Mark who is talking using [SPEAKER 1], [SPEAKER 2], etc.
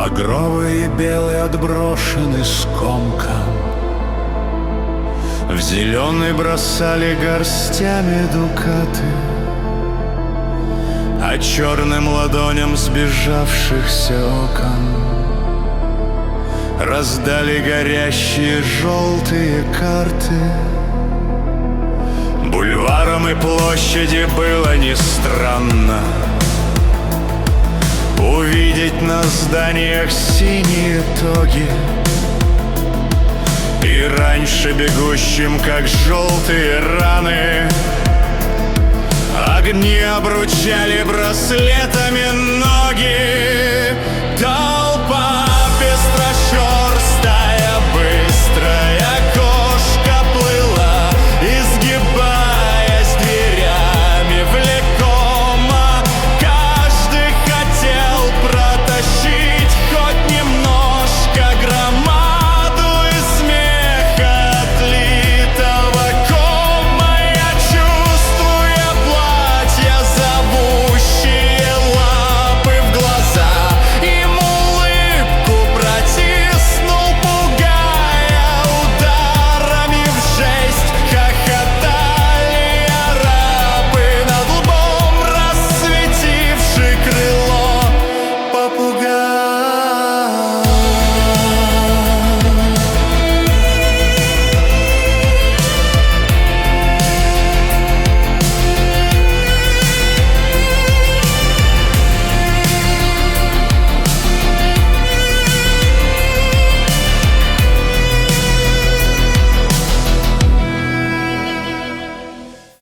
[SPEAKER 1] Багровые и белые отброшены скомком, в зеленый бросали горстями дукаты, а черным ладоням сбежавшихся окон раздали горящие желтые карты. Бульварам и площади было не странно увидеть на зданиях синие тоги, и раньше бегущим, как желтые раны, огни обручали браслетами ноги.